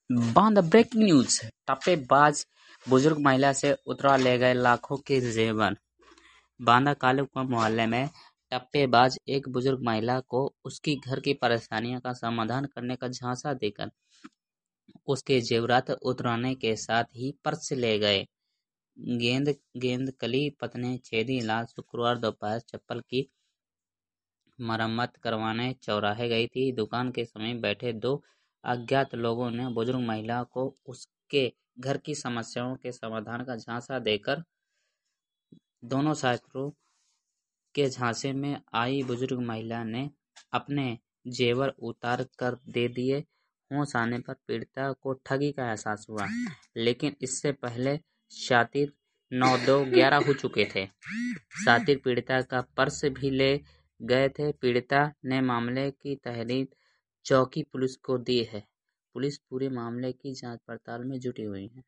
Banda breaking news. टप्पेबाज बुजुर्ग महिला से उतरा ले गए लाखों के जेवर। बांदा कालुका मोहल्ले में टप्पेबाज एक बुजुर्ग महिला को उसकी घर की परेशानियों का समाधान करने का झांसा देकर उसके जेवरात उतराने के साथ ही पर्स ले गए। गेंद कली पत्नी छेदी लाल शुक्रवार दोपहर चप्पल की मरम्मत करवाने चौराहे गई थी। दुकान के समीप बैठे दो अज्ञात लोगों ने बुजुर्ग महिला को उसके घर की समस्याओं के समाधान का झांसा देकर दोनों साथियों के झांसे में आई बुजुर्ग महिला ने अपने जेवर उतार कर दे दिए। होश आने पर पीड़िता को ठगी का एहसास हुआ, लेकिन इससे पहले शातिर 9-2-11 हो चुके थे। शातिर पीड़िता का पर्स भी ले गए थे। पीड़िता ने मामले की तहरीर चौकी पुलिस को दी है। पुलिस पूरे मामले की जांच पड़ताल में जुटी हुई है।